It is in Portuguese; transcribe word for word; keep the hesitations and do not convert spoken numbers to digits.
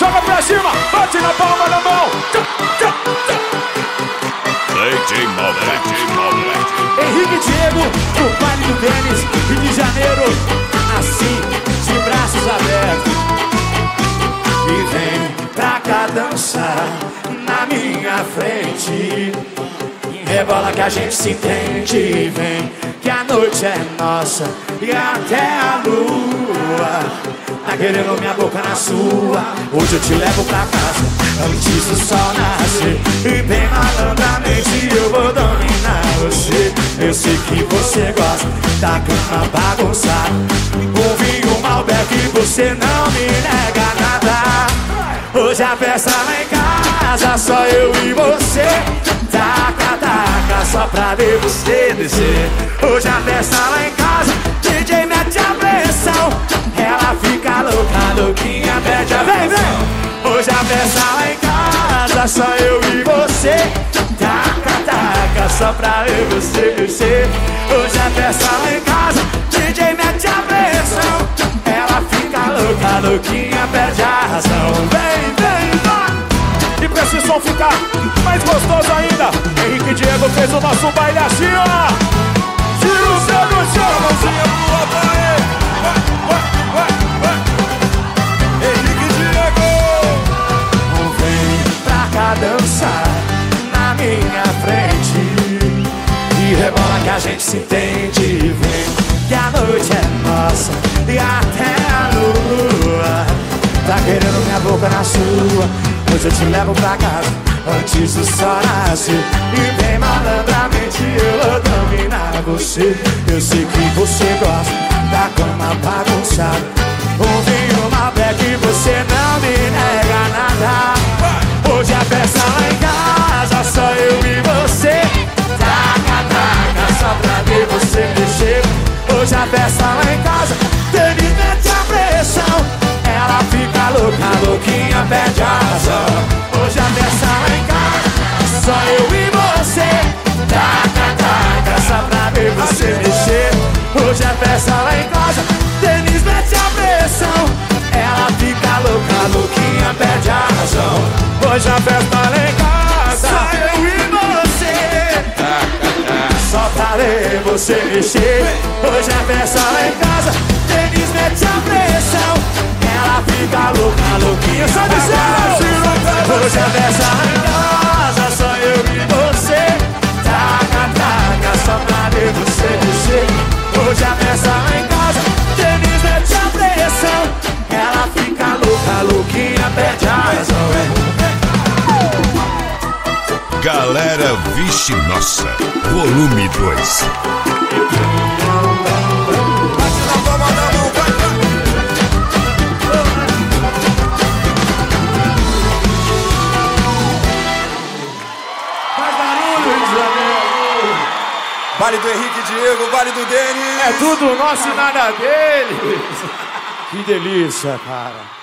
joga pra cima, bate na palma da mão. D J Malbec, D J Malbec. Henrique e Diego, no baile do Denis, Rio de Janeiro, assim, de braços abertos. E vem pra cá dançar na minha frente. Rebola que a gente se entende. Vem que a noite é nossa e até a lua tá querendo minha boca na sua. Hoje eu te levo pra casa antes do sol nascer. E bem malandramente eu vou dominar você. Eu sei que você gosta da cama bagunçada. Um vinho Malbec e você não me nega nada. Hoje a festa lá em casa, só eu e você. Taca, taca, só pra ver você descer. Hoje a festa lá em casa, D J mete a pressão. Ela fica louca, louquinha, pede a vem, vem. Hoje a festa lá em casa, só eu e você. Taca, taca, só pra ver você descer. Hoje a festa lá em casa, D J mete a pressão. Ela fica louca, louquinha, perde a razão. Vem, vem, vai. E pra esse som ficar mais gostoso ainda, Henrique e Diego fez o nosso baile assim, ó. Tira o céu do chão, mãozinha pro alto aí. Vai, vai, vai, vai. Henrique e Diego. Vem pra cá dançar na minha frente. E rebola que a gente se entende. Vem que a noite é nossa e até a lua tá querendo minha boca na sua. Hoje eu te levo pra casa antes do sol nascer. E bem malandramente eu vou dominar você. Eu sei que você gosta da cama bagunçada. Um vinho Malbec e você não me nega nada. Hoje a festa lá em casa, só eu e você. Taca, taca, só pra ver você mexer. Hoje a festa lá em casa, Denis mete a pressão. Ela fica louca, louquinha, perde a razão. Hoje a festa lá em casa, só eu e você. Taca, taca, só pra ver você mexer. Hoje a festa lá em casa, Denis mete a pressão. Ela fica louca, louquinha, perde a razão. Hoje a festa lá em casa, só eu e você. Taca, taca, só pra ver você mexer. Hoje a festa lá em casa, Denis mete a pressão. Ela fica louca, louquinha, só de céu. Hoje a festa lá em casa, só eu e você. Taca, taca, só pra ver você mexer. Hoje a festa lá em casa, Denis mete a pressão. Ela fica louca, louquinha, perde a razão. Galera, vixe nossa, volume dois. Vale do Henrique e Diego, vale do Denis. É tudo nosso e nada deles. Que delícia, cara.